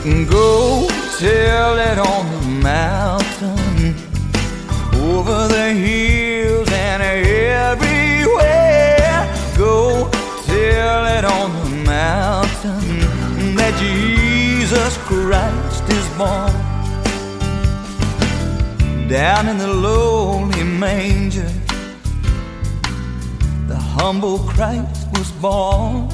Go tell it on the mountain, over the hills and everywhere. Go tell it on the mountain that Jesus Christ is born. Down in the lowly manger, the humble Christ was born.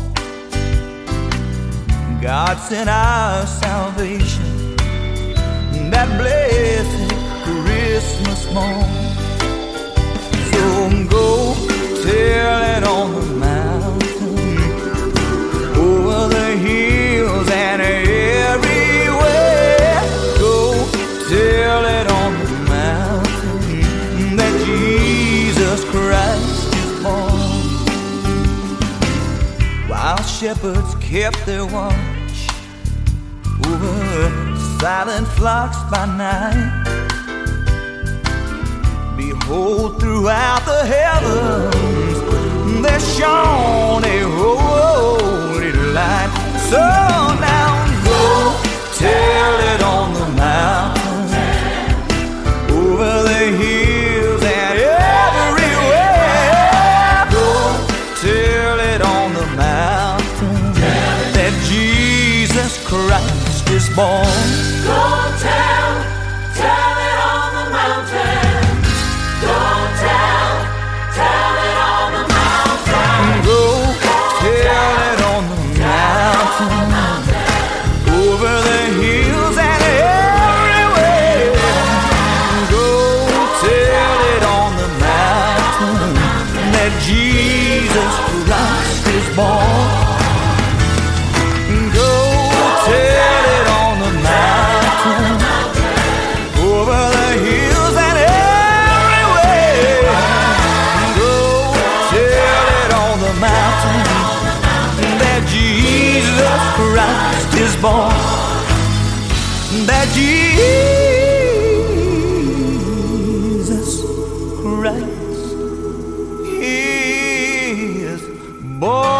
God sent our salvation that blessed Christmas morn. So go tell it on the mountain, over the hills and everywhere. Go tell it on the mountain that Jesus Christ is born. While shepherds kept their watch over silent flocks by night, behold, throughout the heavens there shone a holy light. So now go tell it on the mountain, over the hills and everywhere. Go tell it on the mountain that Jesus Christ is born. Go tell it on the mountain. Go tell it on the mountain. Go tell it on the mountain, over the hills and everywhere. Go tell it on the mountain that Jesus Christ is born. Go tell it on the mountain, over the hills and everywhere. Go tell it on the mountain that Jesus Christ is born. That Jesus Christ is born.